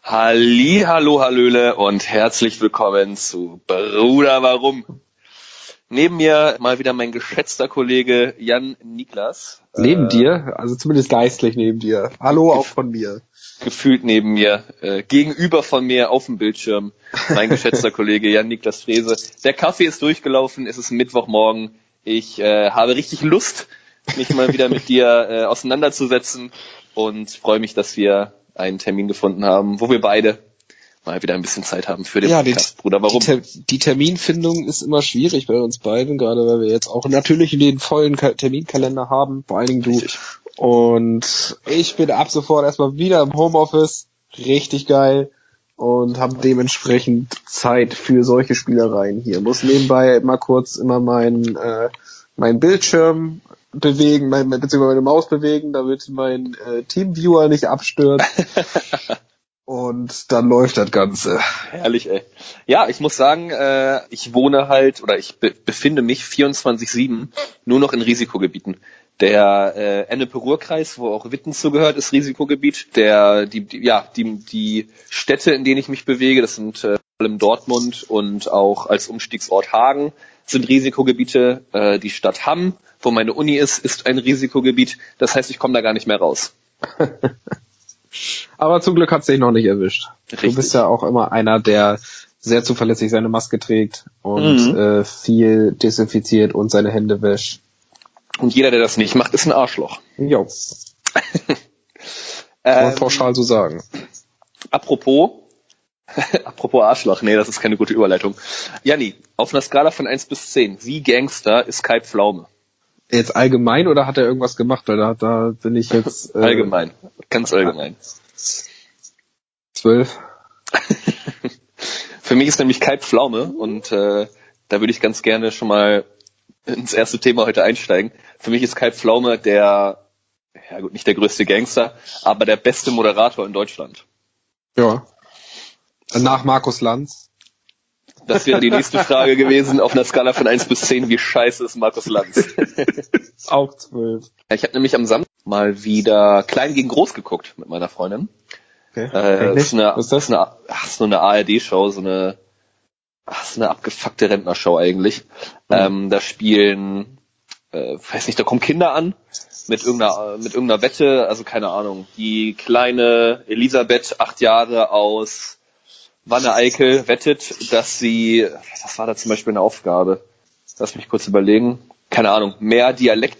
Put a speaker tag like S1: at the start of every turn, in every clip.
S1: Halli, hallo, hallöle und herzlich willkommen zu Bruder Warum. Neben mir mal wieder mein geschätzter Kollege Jan Niklas.
S2: Neben dir? Also zumindest geistlich neben dir. Hallo auch von mir.
S1: Gefühlt neben mir, gegenüber von mir auf dem Bildschirm, mein geschätzter Kollege Jan Niklas Frese. Der Kaffee ist durchgelaufen, es ist Mittwochmorgen. Ich habe richtig Lust, mich mal wieder mit dir auseinanderzusetzen und freue mich, dass wir einen Termin gefunden haben, wo wir beide mal wieder ein bisschen Zeit haben für den Podcast. Bruder, warum?
S2: Die Terminfindung ist immer schwierig bei uns beiden, gerade weil wir jetzt auch natürlich den vollen Terminkalender haben, vor allen Dingen du.
S1: Richtig.
S2: Und ich bin ab sofort erstmal wieder im Homeoffice, richtig geil, und habe dementsprechend Zeit für solche Spielereien hier. Muss nebenbei mal kurz immer mein Bildschirm bewegen, beziehungsweise meine Maus bewegen, damit mein Teamviewer nicht abstürzt. Und dann läuft das Ganze.
S1: Herrlich, ey. Ja, ich muss sagen, ich wohne halt, oder ich befinde mich 24/7 nur noch in Risikogebieten. Der Ennepe-Ruhr-Kreis, wo auch Witten zugehört, ist Risikogebiet. Die Städte, in denen ich mich bewege, das sind vor allem Dortmund und auch als Umstiegsort Hagen, sind Risikogebiete. Die Stadt Hamm, wo meine Uni ist ein Risikogebiet. Das heißt, ich komme da gar nicht mehr raus.
S2: Aber zum Glück hat's dich noch nicht erwischt.
S1: Richtig.
S2: Du bist ja auch immer einer, der sehr zuverlässig seine Maske trägt und viel desinfiziert und seine Hände wäscht.
S1: Und jeder, der das nicht macht, ist ein Arschloch.
S2: Jo. Kann man pauschal so sagen.
S1: Apropos Arschloch, nee, das ist keine gute Überleitung. Janni, auf einer Skala von 1 bis 10, wie Gangster ist Kai Pflaume?
S2: Jetzt allgemein oder hat er irgendwas gemacht? Weil da bin ich jetzt...
S1: allgemein, ganz allgemein.
S2: 12.
S1: Für mich ist nämlich Kai Pflaume und da würde ich ganz gerne schon mal ins erste Thema heute einsteigen. Für mich ist Kai Pflaume nicht der größte Gangster, aber der beste Moderator in Deutschland.
S2: Ja. Nach Markus Lanz.
S1: Das wäre die nächste Frage gewesen, auf einer Skala von 1 bis 10, wie scheiße ist Markus Lanz?
S2: Auch 12.
S1: Ich habe nämlich am Samstag mal wieder Klein gegen Groß geguckt mit meiner Freundin.
S2: Okay.
S1: Das ist nur eine ARD-Show, so eine abgefuckte Rentnershow eigentlich. Da spielen, da kommen Kinder an mit irgendeiner Wette, also keine Ahnung. Die kleine Elisabeth, 8 Jahre, aus Wanne-Eickel, wettet, dass sie, was war da zum Beispiel eine Aufgabe? Lass mich kurz überlegen. Keine Ahnung, mehr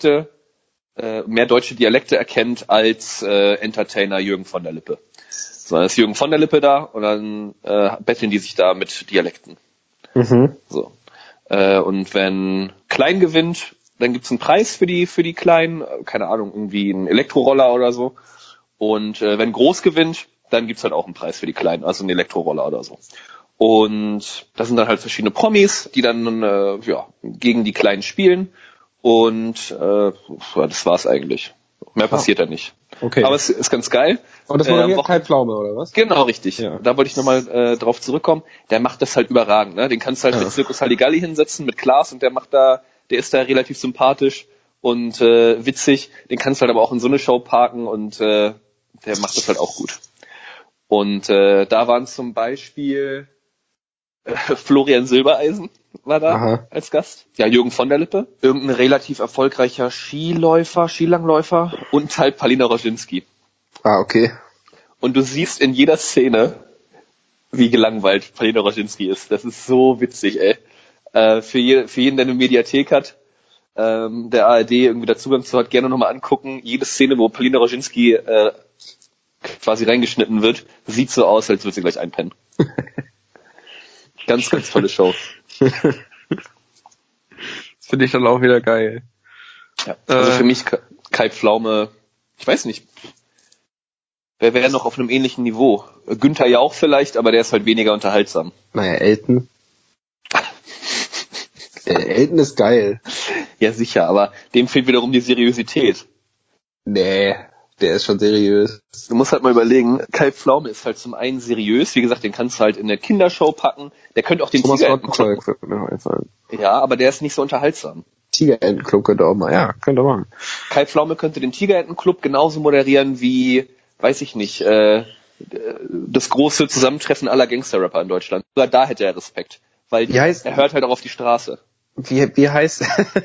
S1: deutsche Dialekte erkennt als Entertainer Jürgen von der Lippe. So, dann ist Jürgen von der Lippe da und dann betteln die sich da mit Dialekten.
S2: Mhm.
S1: So. Und wenn Klein gewinnt, dann gibt's einen Preis für die Kleinen, keine Ahnung, irgendwie einen Elektroroller oder so. Und wenn Groß gewinnt, dann gibt's halt auch einen Preis für die Kleinen, also einen Elektroroller oder so. Und das sind dann halt verschiedene Promis, die dann gegen die Kleinen spielen. Und das war's eigentlich. Mehr passiert da nicht.
S2: Okay.
S1: Aber es ist ganz geil.
S2: Und das war Kai Pflaume, oder was?
S1: Genau, richtig. Ja. Da wollte ich nochmal drauf zurückkommen. Der macht das halt überragend, ne? Den kannst du halt mit Circus Halligalli hinsetzen, mit Klaas, und der ist da relativ sympathisch und witzig. Den kannst du halt aber auch in so eine Show parken und der macht das halt auch gut. Und da waren zum Beispiel Florian Silbereisen war da als Gast. Ja, Jürgen von der Lippe. Irgendein relativ erfolgreicher Skilangläufer und halt Palina Roginski.
S2: Ah, okay.
S1: Und du siehst in jeder Szene, wie gelangweilt Palina Roginski ist. Das ist so witzig, ey. Für jeden, der eine Mediathek hat, der ARD irgendwie da Zugang zu hat, gerne nochmal angucken. Jede Szene, wo Palina Roginski quasi reingeschnitten wird, sieht so aus, als würde sie gleich einpennen. Ganz, ganz tolle Show.
S2: Das finde ich dann auch wieder geil.
S1: Ja, also für mich Kai Pflaume, ich weiß nicht, wer wäre noch auf einem ähnlichen Niveau? Günther Jauch vielleicht, aber der ist halt weniger unterhaltsam.
S2: Naja, Elton. Elton ist geil.
S1: Ja, sicher, aber dem fehlt wiederum die Seriosität.
S2: Nee, der ist schon seriös.
S1: Du musst halt mal überlegen, Kai Pflaume ist halt zum einen seriös, wie gesagt, den kannst du halt in eine Kindershow packen, der könnte auch den
S2: Tigerentenclub wird mir einfallen.
S1: Ja, aber der ist nicht so unterhaltsam.
S2: Tigerentenclub könnte auch mal, ja, könnte machen.
S1: Kai Pflaume könnte den Tigerentenclub genauso moderieren wie, weiß ich nicht, das große Zusammentreffen aller Gangster-Rapper in Deutschland. Sogar da hätte er Respekt. Weil er hört halt auch auf die Straße.
S2: Wie heißt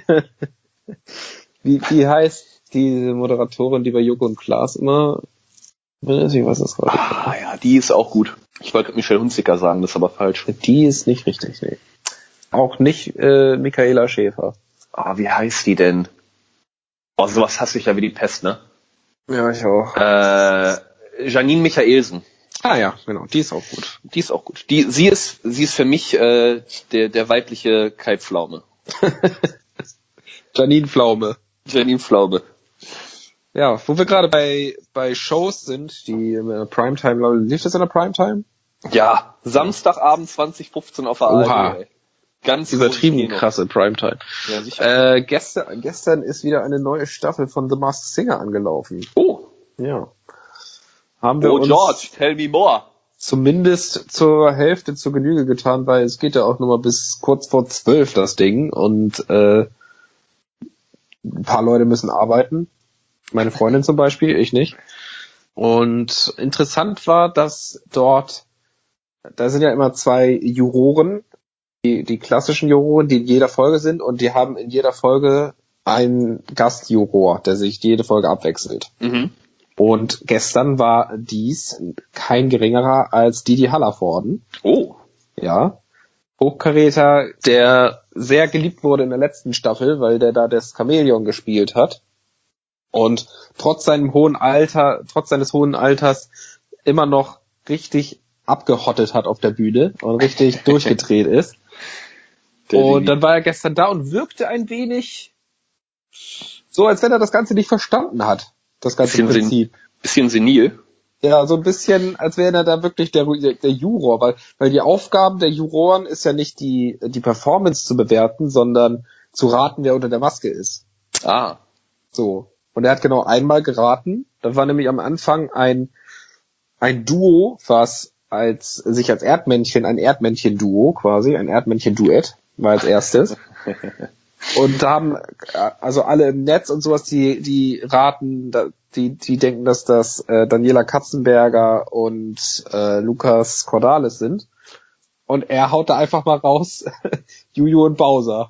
S2: wie heißt diese Moderatorin, die bei Joko und Klaas immer ist? Ich weiß das gerade.
S1: Ja, die ist auch gut. Ich wollte Michelle Hunziker sagen, das ist aber falsch.
S2: Die ist nicht richtig, nee. Auch nicht Michaela Schäfer.
S1: Wie heißt die denn? Sowas hasse ich ja wie die Pest, ne?
S2: Ja, ich auch.
S1: Janine Michaelsen.
S2: Ja, genau, die ist auch gut.
S1: Die ist auch gut. Sie ist für mich der weibliche Kai Pflaume.
S2: Janine Pflaume.
S1: Janine Pflaume.
S2: Ja, wo wir gerade bei Shows sind, die in der Primetime, lief das in der Primetime?
S1: Ja, Samstagabend 2015 auf der ARD.
S2: Ganz übertrieben krasse Primetime.
S1: Ja, sicher.
S2: Gestern ist wieder eine neue Staffel von The Masked Singer angelaufen.
S1: Oh.
S2: Ja. Haben wir uns
S1: George, tell me more.
S2: Zumindest zur Hälfte zur Genüge getan, weil es geht ja auch nur mal bis kurz vor 12 das Ding und ein paar Leute müssen arbeiten. Meine Freundin zum Beispiel, ich nicht. Und interessant war, dass da sind ja immer 2 Juroren, die klassischen Juroren, die in jeder Folge sind, und die haben in jeder Folge einen Gastjuror, der sich jede Folge abwechselt.
S1: Mhm.
S2: Und gestern war dies kein geringerer als Didi Hallervorden.
S1: Oh.
S2: Ja. Hochkaräter, der sehr geliebt wurde in der letzten Staffel, weil der da das Chamäleon gespielt hat. Und trotz seines hohen Alters immer noch richtig abgehottet hat auf der Bühne und richtig durchgedreht ist. Und dann war er gestern da und wirkte ein wenig so, als wenn er das Ganze nicht verstanden hat. Das ganze Prinzip.
S1: Bisschen senil.
S2: Ja, so ein bisschen, als wäre er da wirklich der Juror, weil die Aufgaben der Juroren ist ja nicht die Performance zu bewerten, sondern zu raten, wer unter der Maske ist.
S1: Ah.
S2: So. Und er hat genau einmal geraten. Da war nämlich am Anfang ein Duo, was sich als Erdmännchen, ein Erdmännchen-Duo quasi, ein Erdmännchen-Duett, war als erstes. Und da haben also alle im Netz und sowas, die raten, die denken, dass das Daniela Katzenberger und Lukas Cordalis sind. Und er haut da einfach mal raus Juju und Bowser.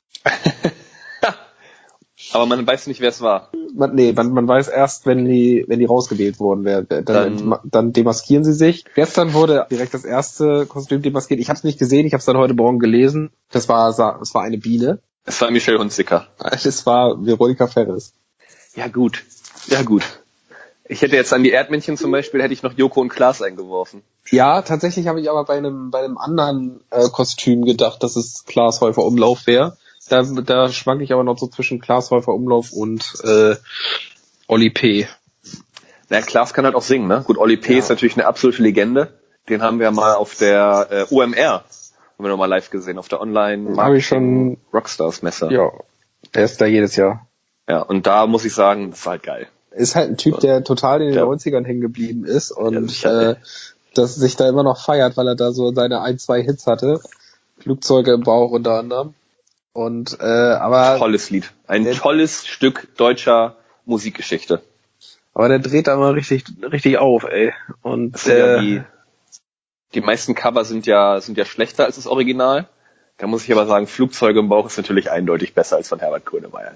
S1: Aber man weiß nicht, wer es war.
S2: Man weiß erst, wenn die rausgewählt wurden, dann demaskieren sie sich. Gestern wurde direkt das erste Kostüm demaskiert. Ich habe es nicht gesehen, ich habe es dann heute Morgen gelesen. Es war eine Biene.
S1: Es war Michelle Hunziker.
S2: Es war Veronika Ferres.
S1: Ja gut. Ich hätte jetzt an die Erdmännchen zum Beispiel, hätte ich noch Joko und Klaas eingeworfen.
S2: Ja, tatsächlich habe ich aber bei einem anderen Kostüm gedacht, dass es Klaas Häufer Umlauf wäre. Da schwank ich aber noch so zwischen Klaas Häufer Umlauf und Olli P.
S1: Na, Klaas kann halt auch singen, ne? Gut, Olli P. ist natürlich eine absolute Legende. Den haben wir mal auf der OMR, haben wir noch mal live gesehen, auf der Online-Rockstars-Messe.
S2: Ja, der ist da jedes Jahr.
S1: Ja, und da muss ich sagen, das war halt geil.
S2: Ist halt ein Typ, der total in den 90ern hängen geblieben ist und das sich da immer noch feiert, weil er da so seine 1-2 Hits hatte. Flugzeuge im Bauch unter anderem. Und aber
S1: tolles Lied. Tolles Stück deutscher Musikgeschichte.
S2: Aber der dreht da immer richtig auf, ey. Und
S1: die meisten Cover sind ja schlechter als das Original. Da muss ich aber sagen, Flugzeuge im Bauch ist natürlich eindeutig besser als von Herbert Grönemeyer.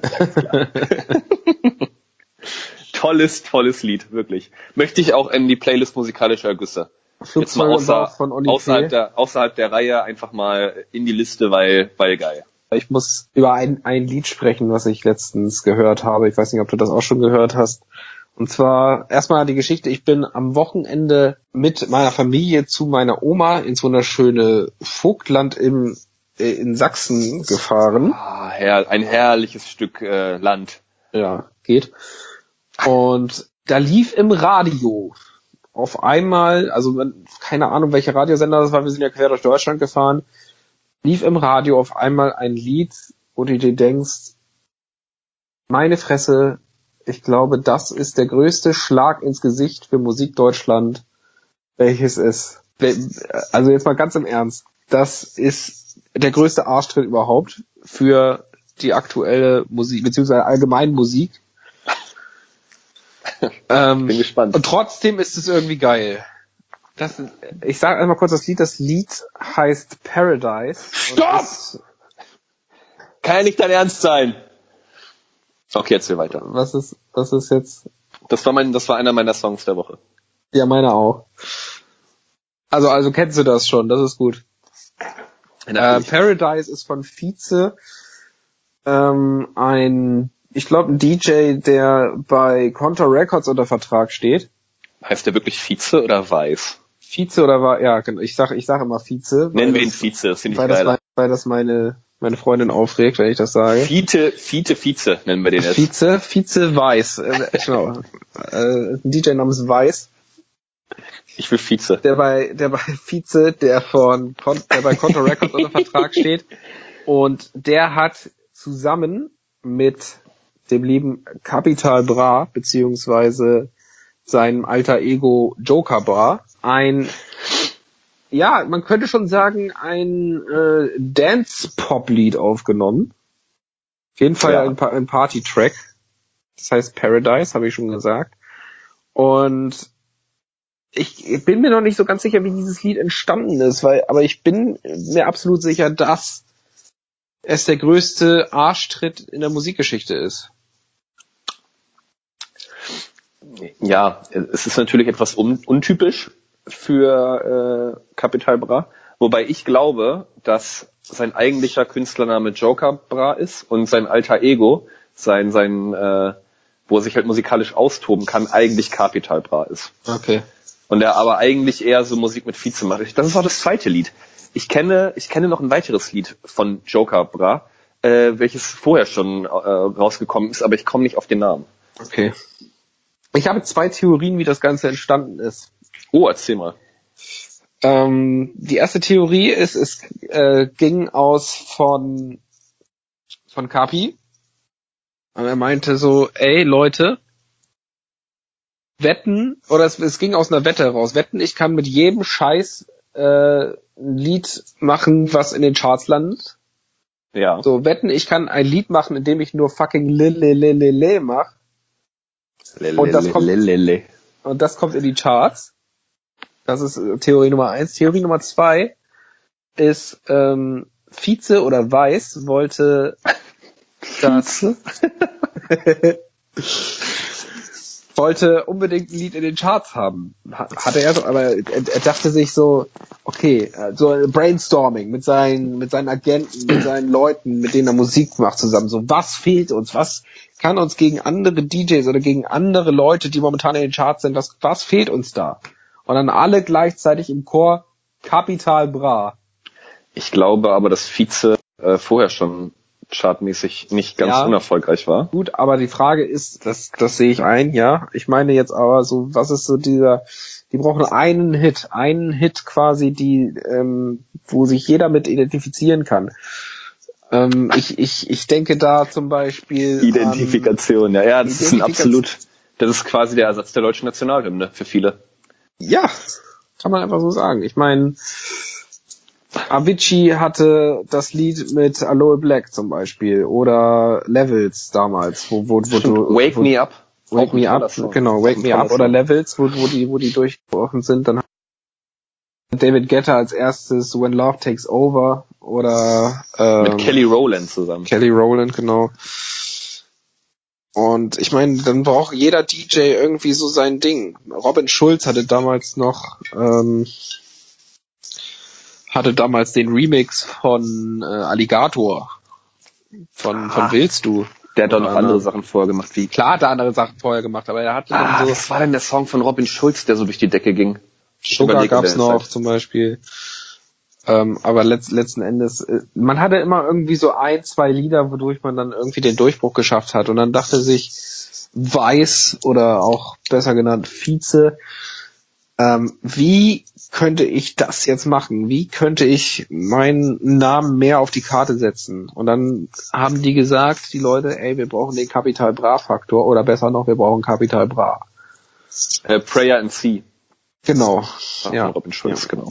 S1: Tolles Lied, wirklich. Möchte ich auch in die Playlist musikalischer Ergüsse. Jetzt mal außerhalb der Reihe einfach mal in die Liste, weil geil.
S2: Ich muss über ein Lied sprechen, was ich letztens gehört habe. Ich weiß nicht, ob du das auch schon gehört hast. Und zwar erstmal die Geschichte. Ich bin am Wochenende mit meiner Familie zu meiner Oma ins wunderschöne Vogtland in Sachsen gefahren.
S1: Ein herrliches Stück Land.
S2: Ja, geht. Und da lief im Radio auf einmal, also keine Ahnung, welcher Radiosender das war, wir sind ja quer durch Deutschland gefahren, lief im Radio auf einmal ein Lied, wo du dir denkst, meine Fresse, ich glaube, das ist der größte Schlag ins Gesicht für Musik Deutschland, welches ist. Also jetzt mal ganz im Ernst, das ist der größte Arschtritt überhaupt für die aktuelle Musik, beziehungsweise allgemein Musik.
S1: Bin gespannt.
S2: Und trotzdem ist es irgendwie geil. Ich sage einmal kurz das Lied heißt Paradise.
S1: Stopp! Kann ja nicht dein Ernst sein. Okay, erzähl weiter.
S2: Was ist jetzt?
S1: Das war einer meiner Songs der Woche.
S2: Ja, meiner auch. Also kennst du das schon, das ist gut. Paradise ist von Vize, ein DJ, der bei Contour Records unter Vertrag steht.
S1: Heißt der wirklich Vize oder Weiß?
S2: Vize oder war, ja, ich sag immer Vize.
S1: Nennen wir ihn Vize, das finde ich geil.
S2: Weil das meine Freundin aufregt, wenn ich das sage.
S1: Vize nennen wir den jetzt.
S2: Vize Weiß. Genau. Ein DJ namens Weiß.
S1: Ich will Vize.
S2: Der bei Vize, der bei Contour Records unter Vertrag steht. Und der hat zusammen mit dem lieben Capital Bra, beziehungsweise seinem alter Ego Joker Bra, man könnte schon sagen, ein Dance-Pop-Lied aufgenommen. Auf jeden Fall ein Party-Track. Das heißt Paradise, habe ich schon gesagt. Und ich bin mir noch nicht so ganz sicher, wie dieses Lied entstanden ist, aber ich bin mir absolut sicher, dass es der größte Arschtritt in der Musikgeschichte ist.
S1: Ja, es ist natürlich etwas untypisch für Capital Bra, wobei ich glaube, dass sein eigentlicher Künstlername Joker Bra ist und sein alter Ego, wo er sich halt musikalisch austoben kann, eigentlich Capital Bra ist.
S2: Okay.
S1: Und er aber eigentlich eher so Musik mit Vize macht. Das ist auch das zweite Lied. Ich kenne noch ein weiteres Lied von Joker Bra, welches vorher schon rausgekommen ist, aber ich komme nicht auf den Namen.
S2: Okay. Ich habe 2 Theorien, wie das Ganze entstanden ist.
S1: Oh, erzähl mal.
S2: Die erste Theorie ist, es ging aus von Capi. Und er meinte so, ey Leute, wetten, oder es ging aus einer Wette raus, wetten, ich kann mit jedem Scheiß ein Lied machen, was in den Charts landet.
S1: Ja.
S2: So, wetten, ich kann ein Lied machen, in dem ich nur fucking le mache. Und das kommt in die Charts. Das ist Theorie Nummer 1. Theorie Nummer 2 ist, Vize oder Weiß wollte wollte unbedingt ein Lied in den Charts haben. Hatte er so, aber er dachte sich so, okay, so ein Brainstorming mit seinen Agenten, mit seinen Leuten, mit denen er Musik macht zusammen. So, was fehlt uns? Was kann uns gegen andere DJs oder gegen andere Leute, die momentan in den Charts sind, was fehlt uns da? Und dann alle gleichzeitig im Chor Capital Bra.
S1: Ich glaube aber, dass Vize vorher schon chartmäßig nicht ganz unerfolgreich war.
S2: Gut, aber die Frage ist, das sehe ich ein, ja. Ich meine jetzt aber so, was ist so die brauchen einen Hit quasi, wo sich jeder mit identifizieren kann. Ich denke da zum Beispiel
S1: Identifikation, das ist quasi der Ersatz der deutschen Nationalhymne für viele.
S2: Ja, kann man einfach so sagen. Ich meine, Avicii hatte das Lied mit Aloe Black zum Beispiel oder Levels damals,
S1: Wake Me Up,
S2: genau, Wake Me Up oder Levels, wo die durchgebrochen sind. Dann David Guetta als erstes When Love Takes Over oder
S1: mit Kelly Rowland zusammen.
S2: Kelly Rowland, genau. Und ich meine, dann braucht jeder DJ irgendwie so sein Ding. Robin Schulz hatte damals den Remix von Alligator von Willst du.
S1: Der hat doch noch andere Sachen vorher gemacht.
S2: Klar hat er andere Sachen vorher gemacht, aber er hatte dann so...
S1: Was war denn der Song von Robin Schulz, der so durch die Decke ging?
S2: Sugar gab's noch zum Beispiel. Aber letzten Endes, man hatte immer irgendwie so 1, 2 Lieder, wodurch man dann irgendwie den Durchbruch geschafft hat. Und dann dachte sich Weiß oder auch besser genannt Vize, wie könnte ich das jetzt machen? Wie könnte ich meinen Namen mehr auf die Karte setzen? Und dann haben die gesagt, die Leute, ey, wir brauchen den Capital Bra Faktor oder besser noch, wir brauchen Capital Bra.
S1: Prayer in C.
S2: Genau.
S1: Ja, Robin Schulz, genau.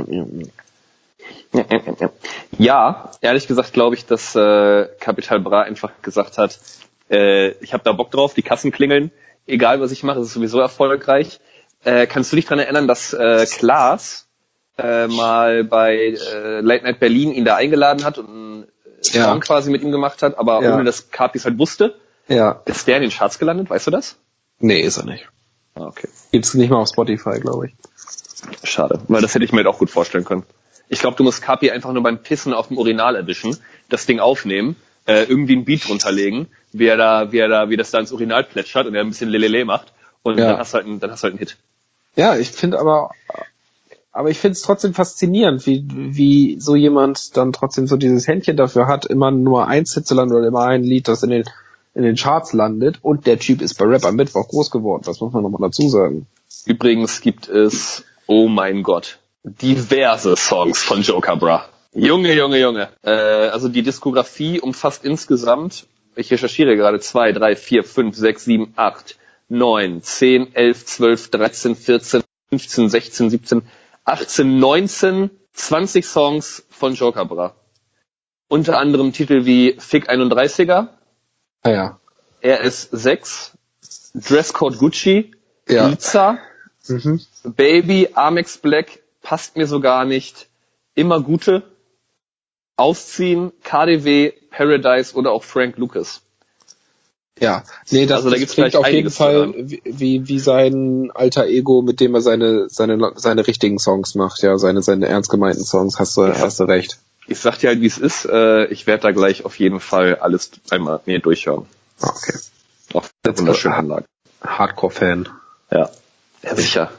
S2: Ja,
S1: ehrlich gesagt glaube ich, dass Capital Bra einfach gesagt hat, ich habe da Bock drauf, die Kassen klingeln, egal was ich mache, es ist sowieso erfolgreich. Kannst du dich daran erinnern, dass Klaas mal bei Late Night Berlin ihn da eingeladen hat und einen Song quasi mit ihm gemacht hat, aber ohne dass Kapi es halt wusste?
S2: Ja.
S1: Ist der in den Charts gelandet, weißt du das?
S2: Nee, ist er nicht.
S1: Ah, okay.
S2: Gibt's nicht mal auf Spotify, glaube ich.
S1: Schade, weil das hätte ich mir halt auch gut vorstellen können. Ich glaube, du musst Kapi einfach nur beim Pissen auf dem Urinal erwischen, das Ding aufnehmen, irgendwie einen Beat drunterlegen, wie das da ins Urinal plätschert und er ein bisschen Lelele macht und dann hast du halt einen Hit.
S2: Ja, ich finde aber ich finde es trotzdem faszinierend, wie so jemand dann trotzdem so dieses Händchen dafür hat, immer nur ein Hit zu landen oder immer ein Lied, das in den Charts landet, und der Typ ist bei Rap am Mittwoch groß geworden. Das muss man nochmal dazu sagen.
S1: Übrigens gibt es, oh mein Gott, diverse Songs von Joker Bra. Junge. Also die Diskografie umfasst insgesamt, ich recherchiere gerade, 2, 3, 4, 5, 6, 7, 8, 9, 10, 11, 12, 13, 14, 15, 16, 17, 18, 19, 20 Songs von Joker Bra. Unter anderem Titel wie Fick 31er,
S2: Ah ja.
S1: RS6, Dresscode Gucci,
S2: Ja.
S1: Pizza, Baby, Amex Black, passt mir so gar nicht, Immer Gute, Ausziehen, KDW, Paradise oder auch Frank Lucas.
S2: Ja, nee, das,
S1: Also da gibt's
S2: klingt
S1: gleich
S2: auf jeden
S1: einiges
S2: Fall wie sein alter Ego, mit dem er seine richtigen Songs macht, ja, seine ernst gemeinten Songs, hast du recht.
S1: Ich sag dir halt, wie es ist, ich werde da gleich auf jeden Fall alles einmal mir durchhören.
S2: Okay.
S1: Auf der wunderschönen Anlage.
S2: Hardcore-Fan.
S1: Ja, sicher.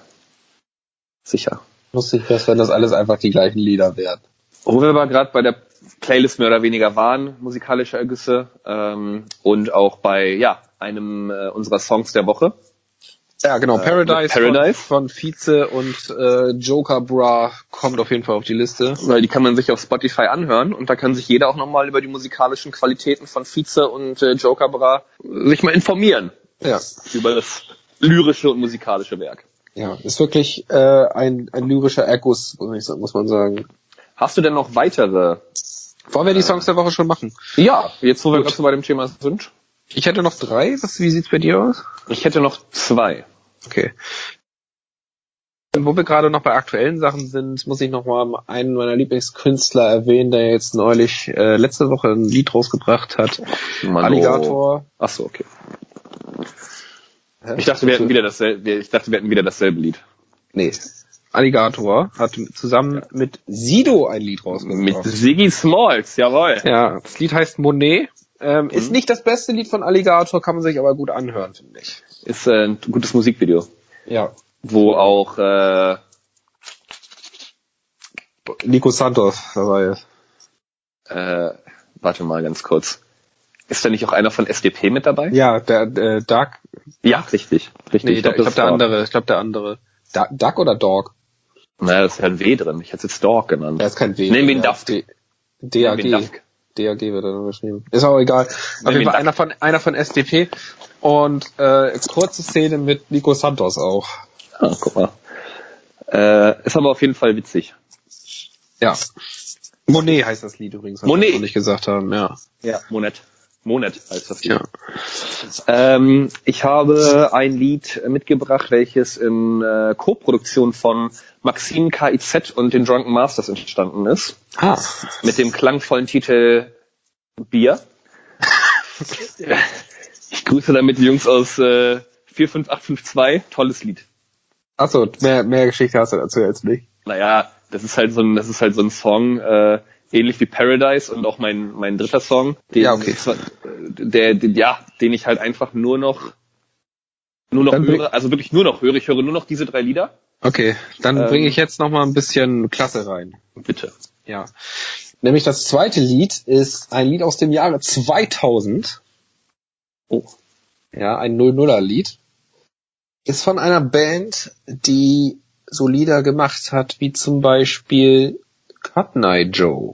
S2: Lustig wäre, wenn das alles einfach die gleichen Lieder wären.
S1: Wo wir aber gerade bei der Playlist mehr oder weniger waren, musikalische Ergüsse, und auch bei einem unserer Songs der Woche.
S2: Ja, genau.
S1: Paradise.
S2: Von Vize und Joker Bra kommt auf jeden Fall auf die Liste.
S1: Weil die kann man sich auf Spotify anhören und da kann sich jeder auch nochmal über die musikalischen Qualitäten von Vize und Joker Bra sich mal informieren.
S2: Ja.
S1: Über das lyrische und musikalische Werk.
S2: Ja, ist wirklich ein lyrischer Erguss, muss man sagen.
S1: Hast du denn noch weitere?
S2: Wollen wir die Songs der Woche schon machen?
S1: Ja, jetzt wo wir gerade so bei dem Thema sind.
S2: Ich hätte noch 3. Wie sieht's bei dir aus?
S1: Ich hätte noch 2.
S2: Okay. Wo wir gerade noch bei aktuellen Sachen sind, muss ich noch mal einen meiner Lieblingskünstler erwähnen, der jetzt neulich letzte Woche ein Lied rausgebracht hat.
S1: Mano.
S2: Alligator.
S1: Ach so, okay. Ich dachte, wir hätten wieder dasselbe Lied.
S2: Nee. Alligator hat zusammen mit Sido ein Lied rausgebracht.
S1: Mit Ziggy Smalls, jawohl.
S2: Ja, das Lied heißt Monet. Ist nicht das beste Lied von Alligator, kann man sich aber gut anhören, finde ich.
S1: Ist ein gutes Musikvideo.
S2: Ja.
S1: Wo auch
S2: Nico Santos dabei ist.
S1: Warte mal ganz kurz. Ist da nicht auch einer von SDP mit dabei?
S2: Ja, der Duck.
S1: Ja, richtig.
S2: Nee, ich glaube der andere. Duck oder Dog?
S1: Naja, das ist ja ein W drin. Ich hätte es jetzt Dog genannt.
S2: Da ist kein W.
S1: Nehmen wir ihn Daft.
S2: DAG wird dann geschrieben. Ist auch egal. Auf jeden Fall einer von SDP und kurze Szene mit Nico Santos auch.
S1: Ah, guck mal. Ist aber auf jeden Fall witzig.
S2: Ja. Monet heißt das Lied übrigens, was wir noch nicht gesagt haben, ja.
S1: Ja, Monet heißt das Lied. Ja. Ich habe ein Lied mitgebracht, welches in Co-Produktion von Maxim KIZ und den Drunken Masters entstanden ist.
S2: Ah.
S1: Mit dem klangvollen Titel Bier. Ich grüße damit die Jungs aus 45852. Tolles Lied.
S2: Achso, mehr Geschichte hast du dazu jetzt nicht.
S1: Naja, das ist halt so ein Song, ähnlich wie Paradise und auch mein dritter Song, den ich halt einfach nur noch höre, also wirklich nur noch höre. Ich höre nur noch diese 3 Lieder.
S2: Okay, dann bringe ich jetzt noch mal ein bisschen Klasse rein.
S1: Bitte.
S2: Ja. Nämlich das zweite Lied ist ein Lied aus dem Jahre 2000.
S1: Oh.
S2: Ja, ein 00er-Lied. Ist von einer Band, die so Lieder gemacht hat, wie zum Beispiel Cut Night Joe.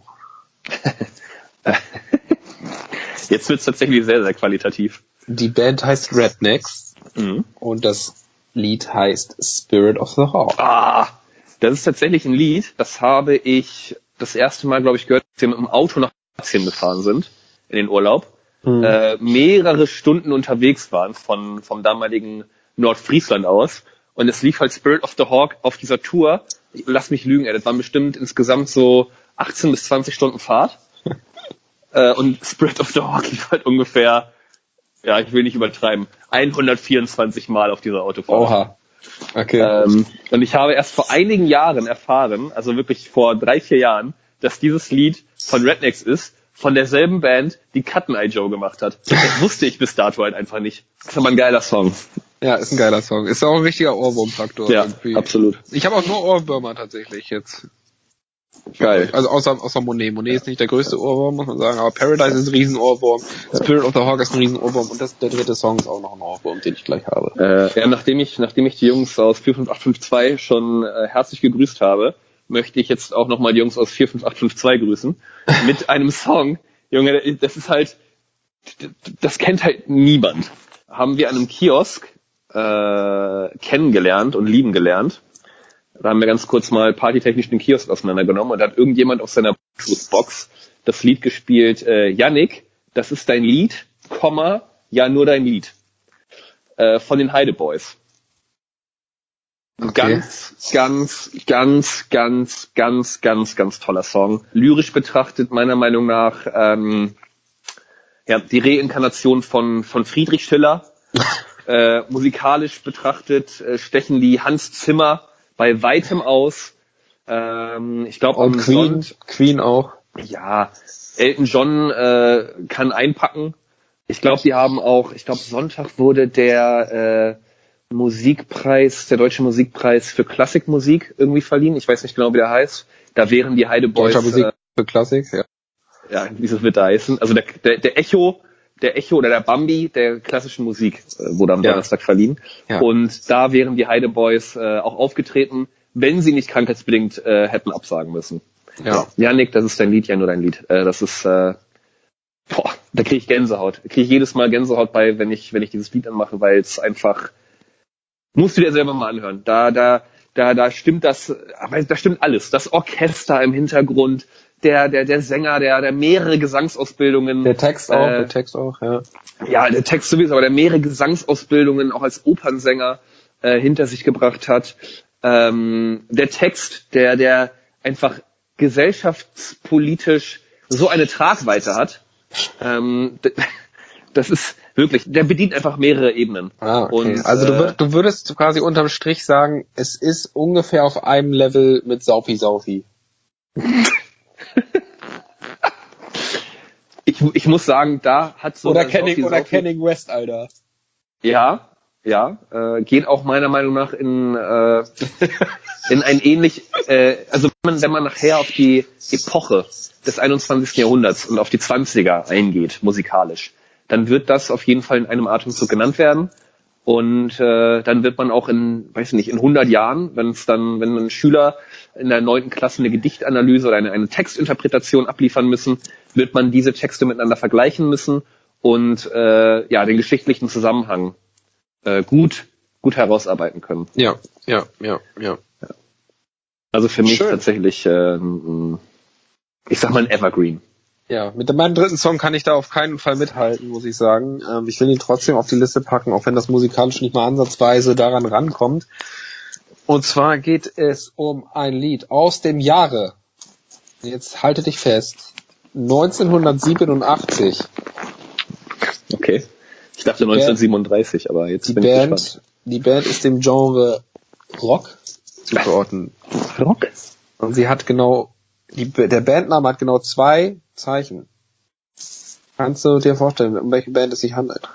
S1: Jetzt wird's tatsächlich sehr, sehr qualitativ.
S2: Die Band heißt Rednecks und das Lied heißt Spirit of the Hawk.
S1: Ah, das ist tatsächlich ein Lied, das habe ich das erste Mal, glaube ich, gehört, als wir mit dem Auto nach Kroatien gefahren sind, in den Urlaub. Mehrere Stunden unterwegs waren vom damaligen Nordfriesland aus Und es lief halt Spirit of the Hawk auf dieser Tour. Lass mich lügen, das waren bestimmt insgesamt so 18 bis 20 Stunden Fahrt. Und Spirit of the Hawk lief halt ungefähr, ja, ich will nicht übertreiben, 124 Mal auf dieser Autofahrt.
S2: Oha. Okay.
S1: Und ich habe erst vor einigen Jahren erfahren, also wirklich vor 3-4 Jahren, dass dieses Lied von Rednecks ist, von derselben Band, die Cut 'n Eye Joe gemacht hat. Das wusste ich bis dato halt einfach nicht. Das ist aber ein geiler Song.
S2: Ja, ist ein geiler Song. Ist auch ein richtiger Ohrwurm-Faktor.
S1: Ja,
S2: irgendwie.
S1: absolut.
S2: Ich habe auch nur Ohrwürmer tatsächlich jetzt.
S1: Geil.
S2: Also außer Monet. Monet ist nicht der größte Ohrwurm, muss man sagen, aber Paradise ist ein Riesenohrwurm. Spirit of the Hawk ist ein Riesenohrwurm und der dritte Song ist auch noch ein Ohrwurm, den ich gleich habe.
S1: Ja, nachdem ich die Jungs aus 45852 schon herzlich gegrüßt habe, möchte ich jetzt auch nochmal die Jungs aus 45852 grüßen. Mit einem Song, Junge, das ist halt, das kennt halt niemand. Haben wir an einem Kiosk kennengelernt und lieben gelernt. Da haben wir ganz kurz mal partytechnisch den Kiosk auseinandergenommen und da hat irgendjemand auf seiner Bluetooth-Box das Lied gespielt, Yannick, das ist dein Lied, ja nur dein Lied. Von den Heide Boys.
S2: Okay.
S1: Ganz toller Song. Lyrisch betrachtet, meiner Meinung nach, ja, die Reinkarnation von Friedrich Schiller. Musikalisch betrachtet stechen die Hans Zimmer bei weitem aus. Ich glaube
S2: Und Queen auch.
S1: Ja, Elton John kann einpacken. Ich glaube, die haben auch, Sonntag wurde der der Deutsche Musikpreis für Klassikmusik irgendwie verliehen. Ich weiß nicht genau, wie der heißt. Da wären die Heide Boys.
S2: Deutscher Musik für Klassik, ja.
S1: Ja, wie es wird da heißen. Also der Echo oder der Bambi der klassischen Musik wurde am Donnerstag verliehen. Ja. Und da wären die Heide Boys auch aufgetreten, wenn sie nicht krankheitsbedingt hätten absagen müssen. Ja. Yannick, das ist dein Lied, ja nur dein Lied. Das ist, da kriege ich Gänsehaut. Da kriege ich jedes Mal Gänsehaut bei, wenn ich dieses Lied anmache, weil es einfach, musst du dir selber mal anhören. Da stimmt das, aber da stimmt alles. Das Orchester im Hintergrund, der Sänger, der mehrere Gesangsausbildungen.
S2: Der Text auch, ja. Ja,
S1: der Text sowieso, aber der mehrere Gesangsausbildungen auch als Opernsänger hinter sich gebracht hat. Der Text, der einfach gesellschaftspolitisch so eine Tragweite hat. Das ist wirklich, der bedient einfach mehrere Ebenen.
S2: Ah, okay. Und, also du würdest quasi unterm Strich sagen, es ist ungefähr auf einem Level mit Saufi.
S1: Ich muss sagen, da hat so...
S2: Oder Canning West, Alter.
S1: Ja, geht auch meiner Meinung nach in ein ähnlich... also wenn man nachher auf die Epoche des 21. Jahrhunderts und auf die 20er eingeht, musikalisch, dann wird das auf jeden Fall in einem Atemzug genannt werden. Und dann wird man auch in 100 Jahren, wenn ein Schüler in der 9. Klasse eine Gedichtanalyse oder eine Textinterpretation abliefern müssen, wird man diese Texte miteinander vergleichen müssen und den geschichtlichen Zusammenhang gut herausarbeiten können.
S2: Ja.
S1: Also für mich tatsächlich, ich sag mal ein Evergreen.
S2: Ja, mit meinem dritten Song kann ich da auf keinen Fall mithalten, muss ich sagen. Ich will ihn trotzdem auf die Liste packen, auch wenn das musikalisch nicht mal ansatzweise daran rankommt. Und zwar geht es um ein Lied aus dem Jahre, jetzt halte dich fest, 1987.
S1: Okay. Ich dachte 1937, aber jetzt bin ich gespannt.
S2: Die Band ist dem Genre Rock zugeordnet.
S1: Rock?
S2: Und sie hat der Bandname hat genau 2 Zeichen. Kannst du dir vorstellen, um welche Band es sich handelt?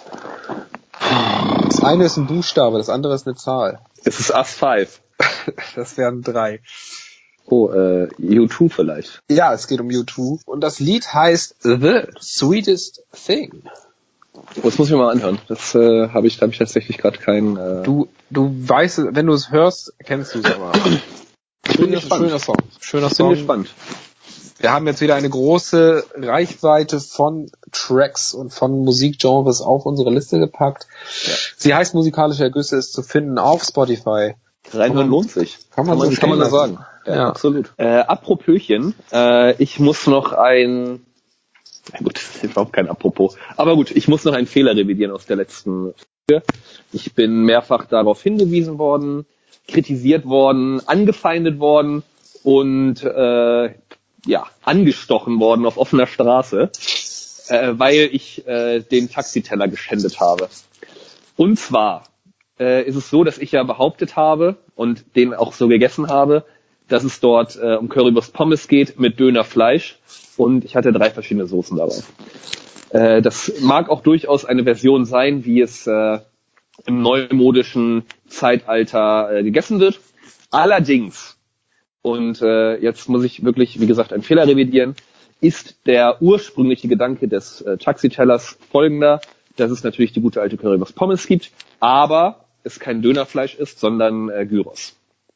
S2: Das eine ist ein Buchstabe, das andere ist eine Zahl.
S1: Es ist Us 5.
S2: Das wären 3.
S1: Oh, U2 vielleicht.
S2: Ja, es geht um U2. Und das Lied heißt The Sweetest Thing.
S1: Oh, das muss ich mir mal anhören. Das habe ich tatsächlich gerade kein...
S2: Du weißt, wenn du es hörst, kennst du es aber. Schöner Song.
S1: Bin gespannt.
S2: Wir haben jetzt wieder eine große Reichweite von Tracks und von Musikgenres auf unsere Liste gepackt. Ja. Sie heißt Musikalische Ergüsse, ist zu finden auf Spotify.
S1: Reinhören lohnt sich.
S2: Kann man da sagen.
S1: Ja, absolut. Apropöchen, ich muss noch gut, das ist überhaupt kein Apropos. Aber gut, ich muss noch einen Fehler revidieren aus der letzten Ich bin mehrfach darauf hingewiesen worden, kritisiert worden, angefeindet worden und angestochen worden auf offener Straße, weil ich den Taxiteller geschändet habe. Und zwar ist es so, dass ich ja behauptet habe und den auch so gegessen habe, dass es dort um Currywurst Pommes geht mit Dönerfleisch, und ich hatte 3 verschiedene Soßen dabei. Das mag auch durchaus eine Version sein, wie es im neumodischen Zeitalter gegessen wird. Allerdings, und jetzt muss ich wirklich, wie gesagt, einen Fehler revidieren, ist der ursprüngliche Gedanke des Taxitellers folgender, dass es natürlich die gute alte Currywurst Pommes gibt, aber es kein Dönerfleisch ist, sondern Gyros.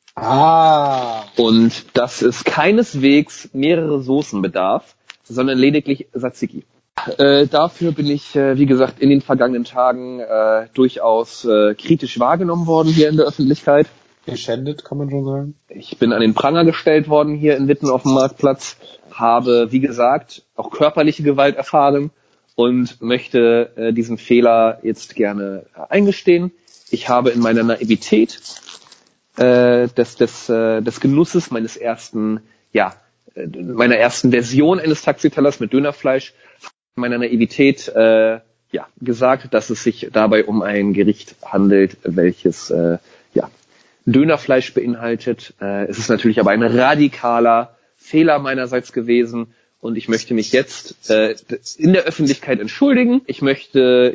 S1: Und dass es keineswegs mehrere Soßen bedarf, sondern lediglich Tzatziki. Dafür bin ich, wie gesagt, in den vergangenen Tagen durchaus kritisch wahrgenommen worden hier in der Öffentlichkeit.
S2: Geschändet, kann man schon sagen.
S1: Ich bin an den Pranger gestellt worden hier in Witten auf dem Marktplatz, habe, wie gesagt, auch körperliche Gewalt erfahren und möchte diesen Fehler jetzt gerne eingestehen. Ich habe in meiner Naivität des Genusses meiner ersten Version eines Taxitellers mit Dönerfleisch, meiner Naivität gesagt, dass es sich dabei um ein Gericht handelt, welches Dönerfleisch beinhaltet. Es ist natürlich aber ein radikaler Fehler meinerseits gewesen und ich möchte mich jetzt in der Öffentlichkeit entschuldigen. Ich möchte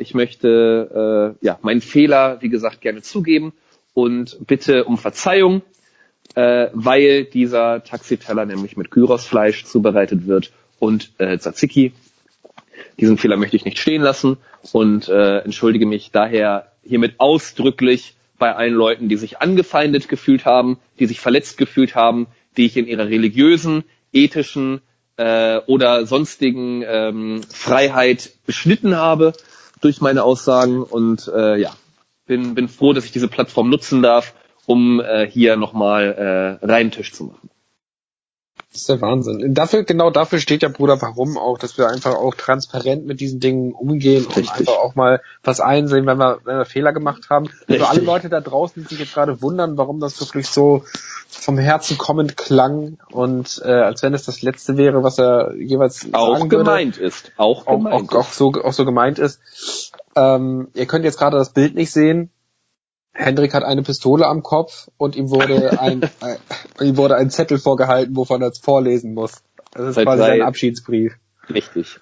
S1: meinen Fehler, wie gesagt, gerne zugeben und bitte um Verzeihung, weil dieser Taxiteller nämlich mit Gyrosfleisch zubereitet wird und Tzatziki. Diesen Fehler möchte ich nicht stehen lassen und entschuldige mich daher hiermit ausdrücklich bei allen Leuten, die sich angefeindet gefühlt haben, die sich verletzt gefühlt haben, die ich in ihrer religiösen, ethischen oder sonstigen Freiheit beschnitten habe durch meine Aussagen und bin froh, dass ich diese Plattform nutzen darf, um hier nochmal reinen Tisch zu machen.
S2: Das ist der Wahnsinn. Genau dafür steht ja Bruder Warum auch, dass wir einfach auch transparent mit diesen Dingen umgehen und einfach auch mal was einsehen, wenn wir Fehler gemacht haben. Für alle Leute da draußen, die sich jetzt gerade wundern, warum das wirklich so vom Herzen kommend klang und als wenn es das Letzte wäre, was er jeweils
S1: auch
S2: sagen
S1: gemeint
S2: würde.
S1: Ist. Auch
S2: so gemeint ist. Ihr könnt jetzt gerade das Bild nicht sehen. Hendrik hat eine Pistole am Kopf und ihm wurde ein Zettel vorgehalten, wovon er jetzt vorlesen muss. Das ist quasi sein Abschiedsbrief.
S1: Richtig.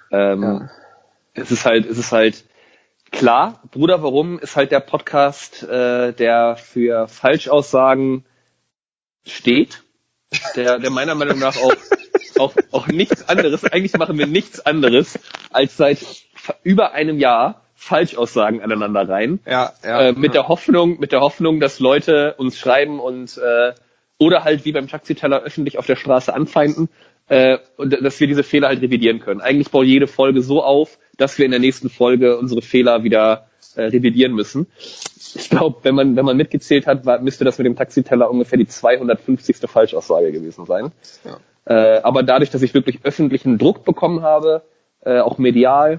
S1: Es ist halt klar, Bruder Warum ist halt der Podcast, der für Falschaussagen steht, der meiner Meinung nach auch nichts anderes, eigentlich machen wir nichts anderes, als seit über einem Jahr Falschaussagen aneinander rein. Mit der Hoffnung, dass Leute uns schreiben und oder halt wie beim Taxiteller öffentlich auf der Straße anfeinden und dass wir diese Fehler halt revidieren können. Eigentlich baut jede Folge so auf, dass wir in der nächsten Folge unsere Fehler wieder revidieren müssen. Ich glaube, wenn man mitgezählt hat, müsste das mit dem Taxiteller ungefähr die 250. Falschaussage gewesen sein. Ja. Aber dadurch, dass ich wirklich öffentlichen Druck bekommen habe, auch medial,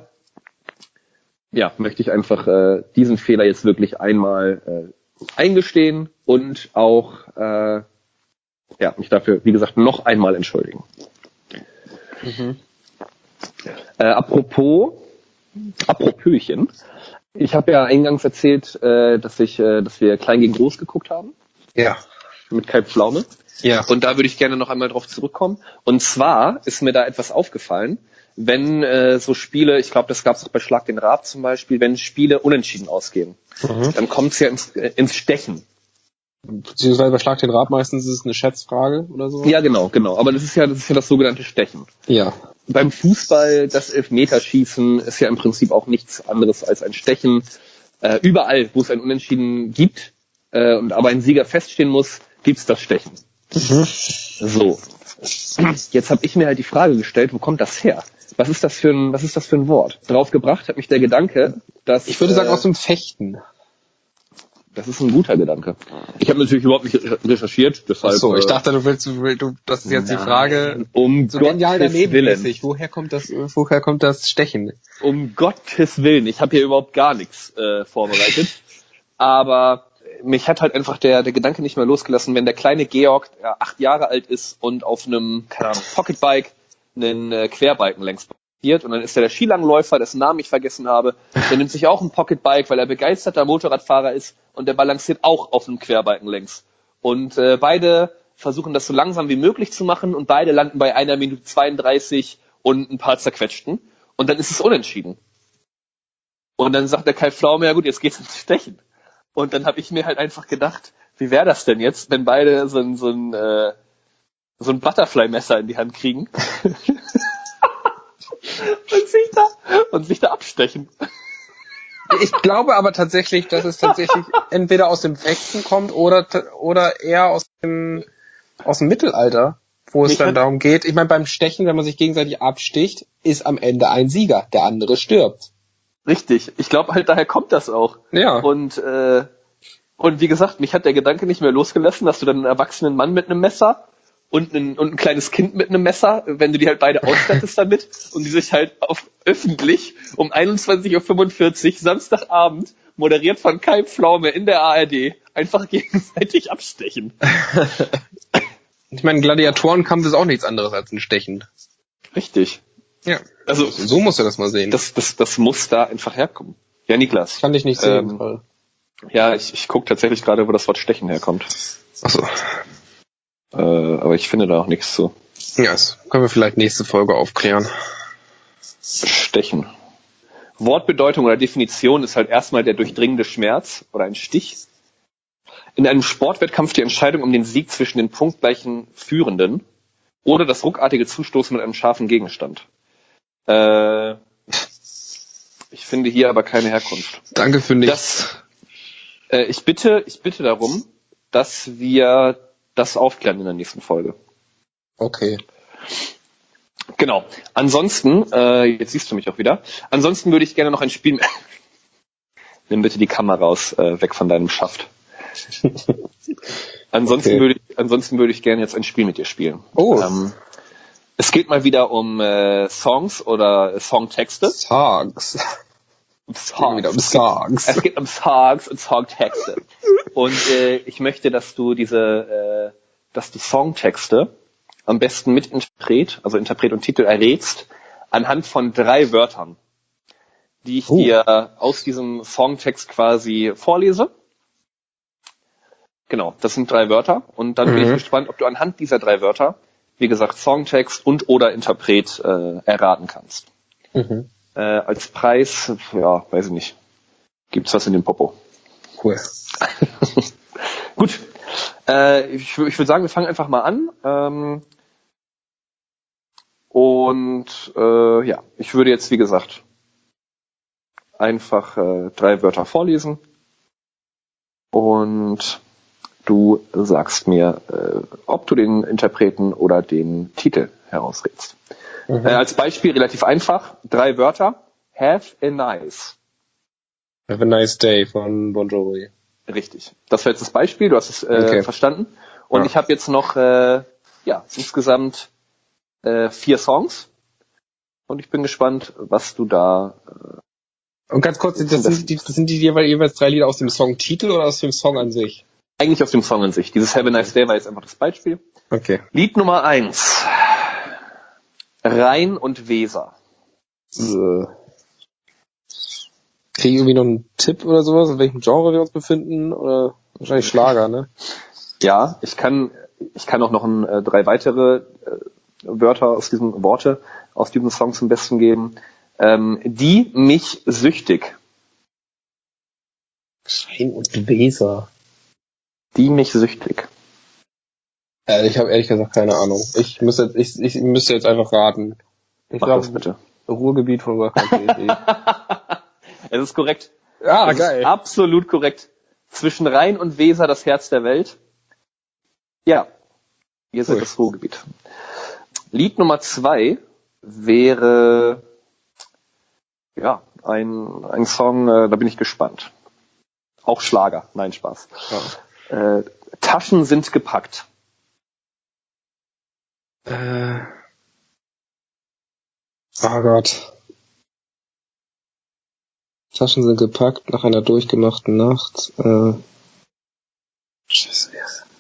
S1: möchte ich einfach diesen Fehler jetzt wirklich einmal eingestehen und auch mich dafür, wie gesagt, noch einmal entschuldigen. Apropöchen. Ich habe ja eingangs erzählt, dass wir Klein gegen Groß geguckt haben.
S2: Ja.
S1: Mit Kai Pflaume.
S2: Ja.
S1: Und da würde ich gerne noch einmal drauf zurückkommen. Und zwar ist mir da etwas aufgefallen, wenn so Spiele, ich glaube, das gab es auch bei Schlag den Raab zum Beispiel, wenn Spiele unentschieden ausgehen, dann kommt es ja ins Stechen.
S2: Beziehungsweise bei Schlag den Raab meistens ist es eine Schätzfrage oder so.
S1: Ja, genau. Aber das ist ja das sogenannte Stechen.
S2: Ja.
S1: Beim Fußball, das Elfmeterschießen ist ja im Prinzip auch nichts anderes als ein Stechen. Überall, wo es ein Unentschieden gibt und aber ein Sieger feststehen muss, gibt's das Stechen. So. Jetzt habe ich mir halt die Frage gestellt, wo kommt das her? Was ist das für ein Wort? Draufgebracht hat mich der Gedanke, dass...
S2: Ich würde sagen aus dem Fechten.
S1: Das ist ein guter Gedanke. Ich habe natürlich überhaupt nicht recherchiert, deshalb.
S2: Ach so, ich dachte, das ist jetzt die Frage.
S1: Um
S2: so
S1: Gottes
S2: genial daneben
S1: Willen.
S2: mäßig. Woher kommt das Stechen?
S1: Um Gottes Willen. Ich habe hier überhaupt gar nichts vorbereitet. Aber mich hat halt einfach der Gedanke nicht mehr losgelassen, wenn der kleine Georg 8 Jahre alt ist und auf einem, keine Ahnung, Pocketbike einen Querbalken längs passiert und dann ist der Skilangläufer, dessen Namen ich vergessen habe, der nimmt sich auch ein Pocketbike, weil er begeisterter Motorradfahrer ist und der balanciert auch auf einem Querbalken längs. Und beide versuchen das so langsam wie möglich zu machen und beide landen bei 1 Minute 32 und ein paar zerquetschten und dann ist es unentschieden. Und dann sagt der Kai Pflaume, ja gut, jetzt geht's ins Stechen. Und dann habe ich mir halt einfach gedacht, wie wäre das denn jetzt, wenn beide so ein Butterfly-Messer in die Hand kriegen und sich da abstechen.
S2: Ich glaube aber tatsächlich, dass es tatsächlich entweder aus dem Westen kommt oder eher aus dem Mittelalter, wo es dann darum geht. Ich meine, beim Stechen, wenn man sich gegenseitig absticht, ist am Ende ein Sieger, der andere stirbt.
S1: Richtig. Ich glaube halt, daher kommt das auch.
S2: Ja.
S1: Und wie gesagt, mich hat der Gedanke nicht mehr losgelassen, dass du dann einen erwachsenen Mann mit einem Messer und ein kleines Kind mit einem Messer, wenn du die halt beide ausstattest damit und die sich halt öffentlich um 21:45 Uhr Samstagabend, moderiert von Kai Pflaume in der ARD, einfach gegenseitig abstechen.
S2: Ich meine, Gladiatorenkampf ist auch nichts anderes als ein Stechen.
S1: Richtig.
S2: Ja.
S1: Also
S2: so musst du das mal sehen.
S1: Das muss da einfach herkommen. Ja, Niklas.
S2: Kann ich nicht sehen.
S1: Ja, ich gucke tatsächlich gerade, wo das Wort Stechen herkommt.
S2: Ach so.
S1: Aber ich finde da auch nichts zu.
S2: Ja, das können wir vielleicht nächste Folge aufklären.
S1: Stechen. Wortbedeutung oder Definition ist halt erstmal der durchdringende Schmerz oder ein Stich. In einem Sportwettkampf die Entscheidung um den Sieg zwischen den punktgleichen Führenden oder das ruckartige Zustoßen mit einem scharfen Gegenstand. Ich finde hier aber keine Herkunft.
S2: Danke für nichts.
S1: Ich bitte darum, dass wir das aufklären in der nächsten Folge.
S2: Okay.
S1: Genau. Ansonsten, jetzt siehst du mich auch wieder. Ansonsten würde ich gerne noch ein Spiel. Nimm bitte die Kamera raus, weg von deinem Schaft. Ansonsten würde ich gerne jetzt ein Spiel mit dir spielen.
S2: Oh.
S1: Es geht mal wieder um Songs oder Songtexte.
S2: Songs. Es
S1: geht um Songs und Songtexte. Und ich möchte, dass du dass du Songtexte am besten mit Interpret und Titel errätst, anhand von 3 Wörtern, die ich dir aus diesem Songtext quasi vorlese. Genau, das sind 3 Wörter. Und dann bin ich gespannt, ob du anhand dieser 3 Wörter, wie gesagt, Songtext und oder Interpret erraten kannst. Als Preis, ja, weiß ich nicht, gibt's was in dem Popo.
S2: Cool.
S1: Gut, ich würde sagen, wir fangen einfach mal an. Ja, ich würde jetzt, wie gesagt, einfach 3 Wörter vorlesen und du sagst mir, ob du den Interpreten oder den Titel herausrätst. Als Beispiel relativ einfach, 3 Wörter. Have a nice.
S2: Have a nice day von Bon Jovi.
S1: Richtig. Das war jetzt das Beispiel, du hast es verstanden. Und ich habe jetzt noch insgesamt 4 Songs. Und ich bin gespannt, was du da...
S2: Und ganz kurz, das sind die jeweils 3 Lieder aus dem Songtitel oder aus dem Song an sich?
S1: Eigentlich aus dem Song an sich. Dieses Have a nice day war jetzt einfach das Beispiel.
S2: Okay.
S1: Lied Nummer 1. Rhein und Weser.
S2: Kriege ich irgendwie noch einen Tipp oder sowas, in welchem Genre wir uns befinden? Oder wahrscheinlich Schlager, ne?
S1: Ja, ich kann auch noch 3 weitere Wörter Worte aus diesem Song zum Besten geben. Die mich süchtig.
S2: Rhein und Weser.
S1: Die mich süchtig.
S2: Ich habe ehrlich gesagt keine Ahnung. Ich müsste jetzt einfach raten. Ich
S1: Mach das bitte.
S2: Ruhrgebiet von Welcome.
S1: Es ist korrekt.
S2: Ja,
S1: es
S2: geil.
S1: Ist absolut korrekt. Zwischen Rhein und Weser das Herz der Welt. Ja, ihr seid das Ruhrgebiet. Lied Nummer 2 wäre ein Song, da bin ich gespannt. Auch Schlager. Nein, Spaß.
S2: Ja.
S1: Taschen sind gepackt.
S2: Oh Gott. Taschen sind gepackt nach einer durchgemachten Nacht. Scheiße.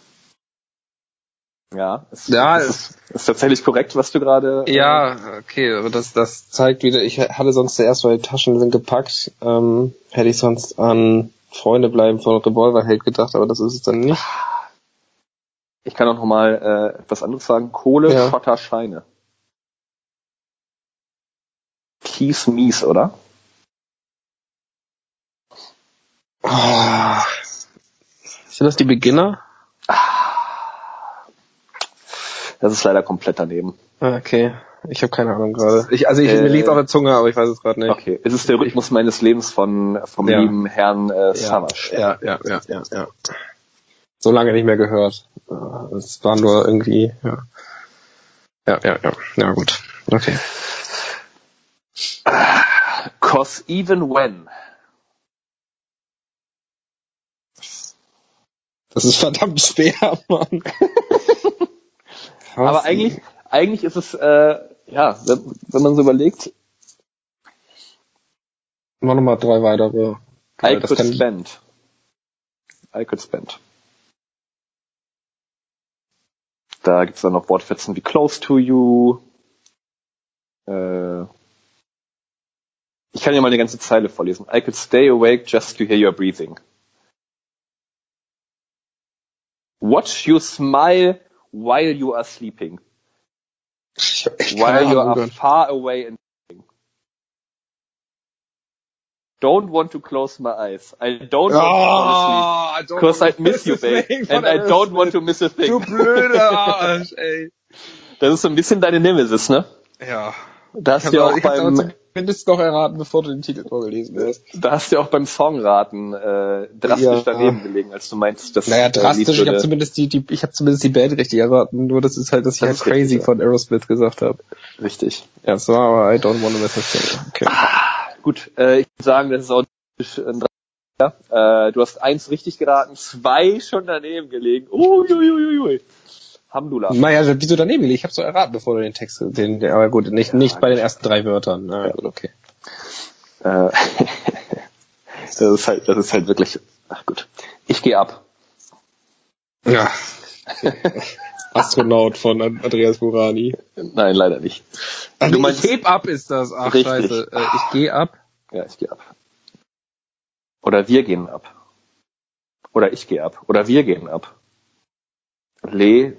S1: Ja, ist tatsächlich korrekt, was du gerade...
S2: Ja, okay, aber das zeigt wieder, ich hatte sonst zuerst, weil Taschen sind gepackt, hätte ich sonst an Freunde bleiben von Revolverheld gedacht, aber das ist es dann nicht.
S1: Ich kann auch nochmal etwas anderes sagen. Kohle, Schotter, Scheine. Kies, mies, oder?
S2: Oh. Sind das die Beginner?
S1: Das ist leider komplett daneben.
S2: Okay, ich habe keine Ahnung gerade. Mir liegt auf der Zunge, aber ich weiß es gerade nicht.
S1: Okay, es ist der Rhythmus meines Lebens vom lieben Herrn Savage.
S2: Ja. So lange nicht mehr gehört. Es war nur irgendwie, Ja, gut. Okay.
S1: 'Cause even when.
S2: Das ist verdammt schwer, Mann.
S1: Aber eigentlich ist es, wenn man so überlegt.
S2: Mach nochmal 3 weitere.
S1: I could spend. Da gibt's dann noch Wortfetzen wie close to you. Ich kann ja mal eine ganze Zeile vorlesen. I could stay awake just to hear your breathing. Watch you smile while you are sleeping. While you are far away and sleeping. Don't want to close my eyes. I don't want to fall asleep. Because I miss you, babe. And I don't want to miss a thing.
S2: Du blöder Arsch, ey.
S1: Das ist so ein bisschen deine Nemesis, ne?
S2: Ja.
S1: Da hast du auch beim
S2: zumindest noch erraten, bevor du den Titel vorgelesen hast.
S1: Da hast du auch beim Songraten drastisch daneben gelegen, als du meinst, dass
S2: drastisch, ich habe zumindest die Band richtig erraten, nur das ist halt, dass ich halt Crazy richtig, von Aerosmith gesagt habe.
S1: Richtig.
S2: Ja, es war aber I don't want to miss a thing. Okay.
S1: Gut, ich würde sagen, das ist auch ein 3. Du hast 1 richtig geraten, 2 schon daneben gelegen. Uiuiuiui. Hamdullah.
S2: Naja, wieso daneben gelegen? Ich habe so erraten, bevor du den Text, aber gut, nicht bei den ersten 3 Wörtern. Na, gut, okay.
S1: Das ist halt wirklich, ach gut. Ich gehe ab.
S2: Ja. Astronaut von Andreas Burani.
S1: Nein, leider nicht.
S2: Du meinst, ich heb ab ist das. Ach, richtig. Scheiße. Ich gehe ab.
S1: Ja, ich gehe ab. Oder wir gehen ab. Oder ich gehe ab. Oder wir gehen ab. Le.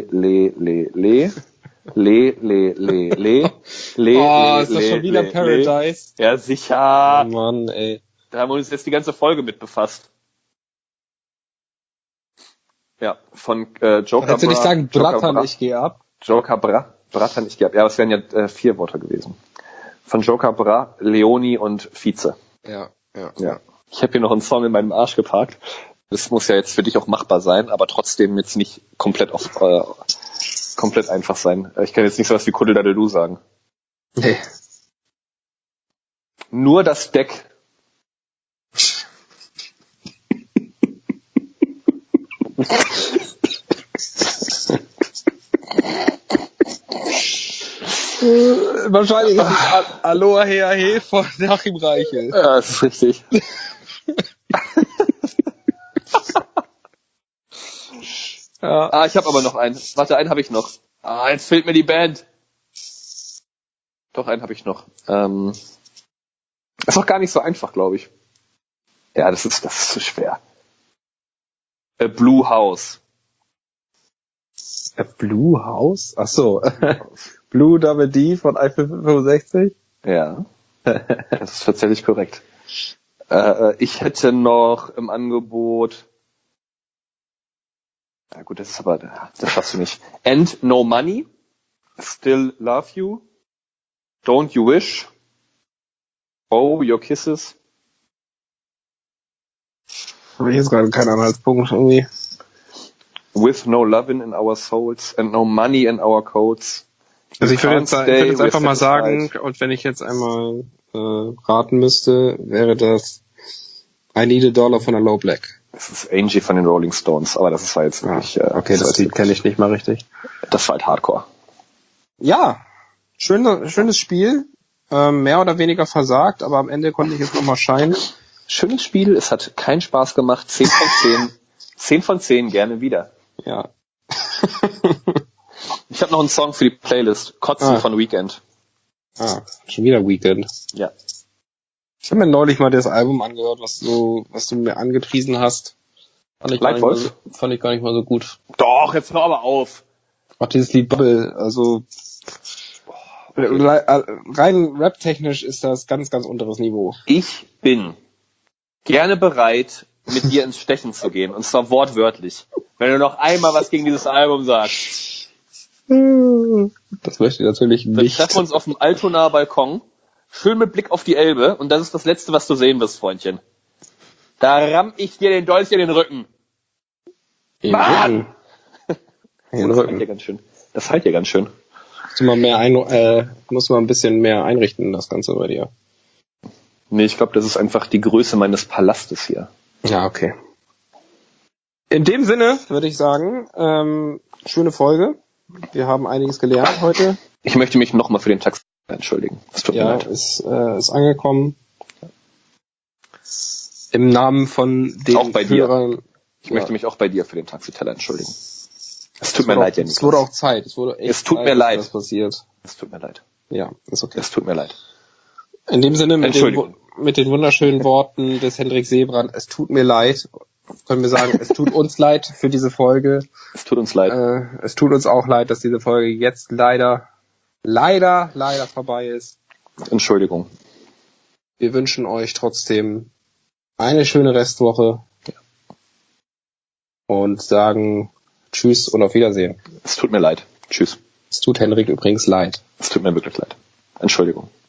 S2: Oh, ist das schon wieder Paradise?
S1: Ja, sicher.
S2: Oh Mann, ey.
S1: Da haben wir uns jetzt die ganze Folge mit befasst. Ja, von Joker.
S2: Kannst du nicht sagen, Bratan, ich gehe ab?
S1: Joker Bratan, ich gehe ab. Ja, es wären ja 4 Worte gewesen. Von Joker Bra, Leoni und Vize.
S2: Ja.
S1: Ich habe hier noch einen Song in meinem Arsch geparkt. Das muss ja jetzt für dich auch machbar sein, aber trotzdem jetzt nicht komplett einfach sein. Ich kann jetzt nicht so was wie Kuddeldadelu sagen.
S2: Nee.
S1: Nur das Deck.
S2: Wahrscheinlich ist es Aloha Hea He von Joachim Reichel.
S1: Ja, das ist richtig. Ja. Ich habe aber noch einen. Warte, einen habe ich noch. Jetzt fehlt mir die Band. Doch, einen habe ich noch. Ist auch gar nicht so einfach, glaube ich. Ja, das ist zu schwer. A Blue House.
S2: A Blue House? Ach so. Blue Double D von Eiffel 65?
S1: Ja. Das ist tatsächlich korrekt. Ich hätte noch im Angebot. Ja gut, das schaffst du nicht. And No Money, Still Love You, Don't You Wish, Oh, Your Kisses.
S2: Habe ich jetzt gerade keinen Anhaltspunkt irgendwie.
S1: With No Lovin' in Our Souls and No Money in Our Codes.
S2: Also ich würde jetzt einfach mal sagen, und wenn ich jetzt einmal raten müsste, wäre das I Need a Dollar von der Low Black.
S1: Das ist Angie von den Rolling Stones, aber das war jetzt wirklich...
S2: okay, das Lied kenne ich nicht mal richtig.
S1: Das war halt Hardcore.
S2: Ja, schönes Spiel. Mehr oder weniger versagt, aber am Ende konnte ich es nochmal scheinen.
S1: Schönes Spiel, es hat keinen Spaß gemacht. 10 von 10. 10 von 10, gerne wieder.
S2: Ja.
S1: Ich habe noch einen Song für die Playlist. Kotzen von Weekend.
S2: Schon wieder Weekend.
S1: Ja.
S2: Ich habe mir neulich mal das Album angehört, was du mir angepriesen hast. Fand ich gar nicht mal so gut.
S1: Doch, jetzt hör aber auf.
S2: Auch dieses Lied Bubble, also rein rap-technisch ist das ganz, ganz unteres Niveau.
S1: Ich bin gerne bereit, mit dir ins Stechen zu gehen, und zwar wortwörtlich. Wenn du noch einmal was gegen dieses Album sagst.
S2: Das möchte ich natürlich nicht.
S1: Wir treffen uns auf dem Altonaer Balkon, schön mit Blick auf die Elbe, und das ist das Letzte, was du sehen wirst, Freundchen. Da ramm ich dir den Dolch in den Rücken.
S2: In den Rücken?
S1: Das halt ja ganz schön. Das halt ja ganz schön.
S2: Muss man ein bisschen mehr einrichten, das Ganze bei dir.
S1: Nee, ich glaube, das ist einfach die Größe meines Palastes hier.
S2: Ja, okay. In dem Sinne würde ich sagen, schöne Folge. Wir haben einiges gelernt heute.
S1: Ich möchte mich nochmal für den Taxi entschuldigen. Es tut mir leid.
S2: Ist angekommen. Im Namen von den
S1: auch bei
S2: Führern.
S1: Dir. Ich möchte mich auch bei dir für den Taxiteller entschuldigen. Es tut mir leid, Janik.
S2: Es wurde auch Zeit. Es tut
S1: mir leid,
S2: dass das passiert.
S1: Es tut mir leid.
S2: Ja, ist okay.
S1: Es tut mir leid.
S2: In dem Sinne, mit den wunderschönen Worten des Hendrik Seebrand, es tut mir leid, können wir sagen, es tut uns leid für diese Folge.
S1: Es tut uns leid.
S2: Es tut uns auch leid, dass diese Folge jetzt leider vorbei ist.
S1: Entschuldigung.
S2: Wir wünschen euch trotzdem eine schöne Restwoche und sagen Tschüss und auf Wiedersehen.
S1: Es tut mir leid. Tschüss.
S2: Es tut Henrik übrigens leid.
S1: Es tut mir wirklich leid. Entschuldigung.